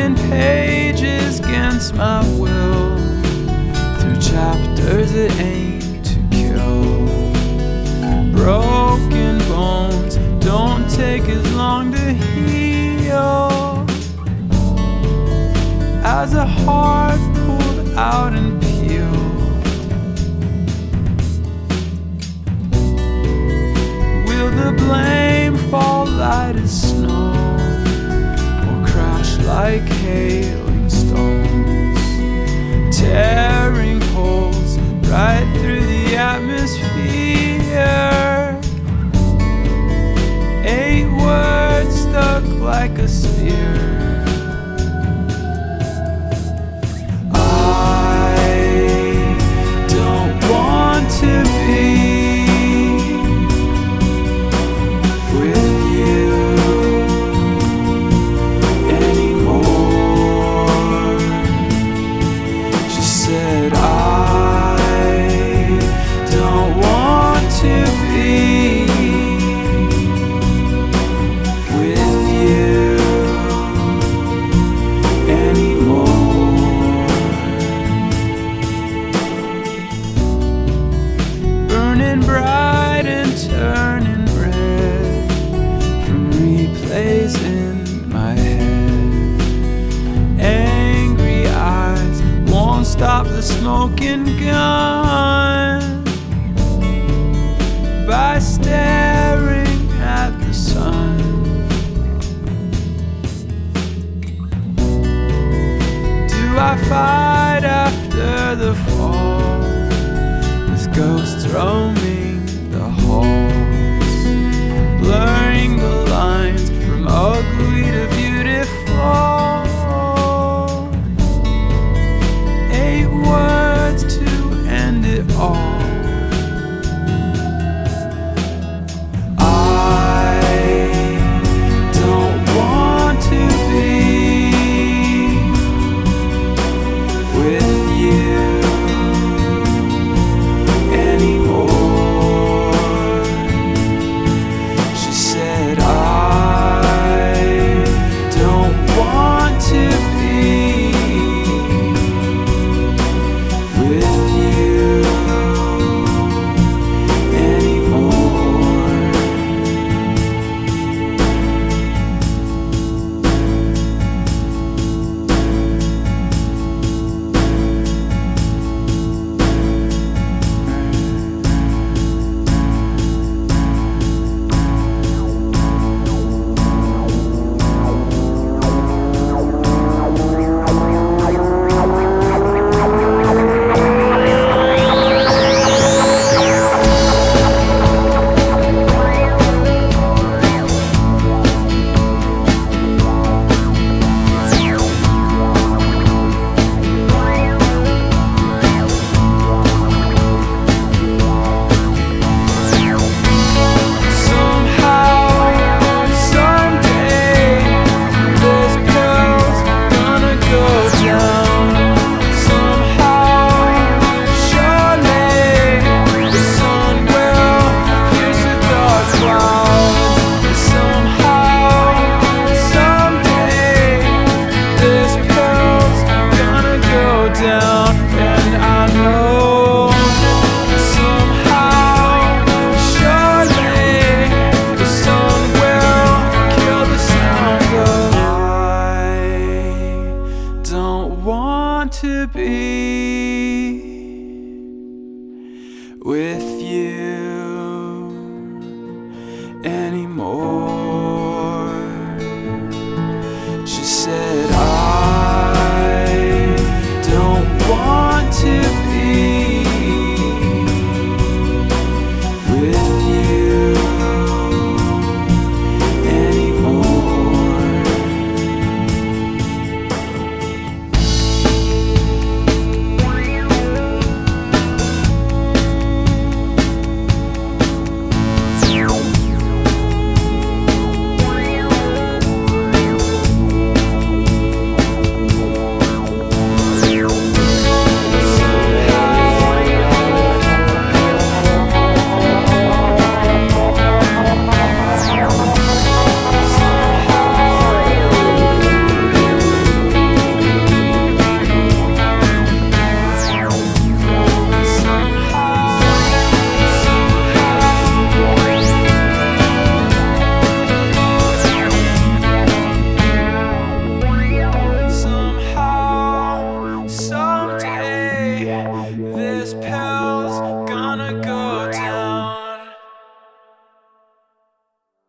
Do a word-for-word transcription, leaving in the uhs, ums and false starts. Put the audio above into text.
turning pages against my will, through chapters that aim to kill. Broken bones don't take as long to heal as a heart pulled out and peeled. Will the blame fall light as snow, or crash like hailing stones, tearing holes right through the atmosphere? Eight words stuck like a spear. To be with you anymore. She said, I don't want to be with you anymore. Burning bright and turning red from replays in my head. Angry eyes won't stop the smoking gun by staring at the sun. Do I fight after the fall? Ghosts roam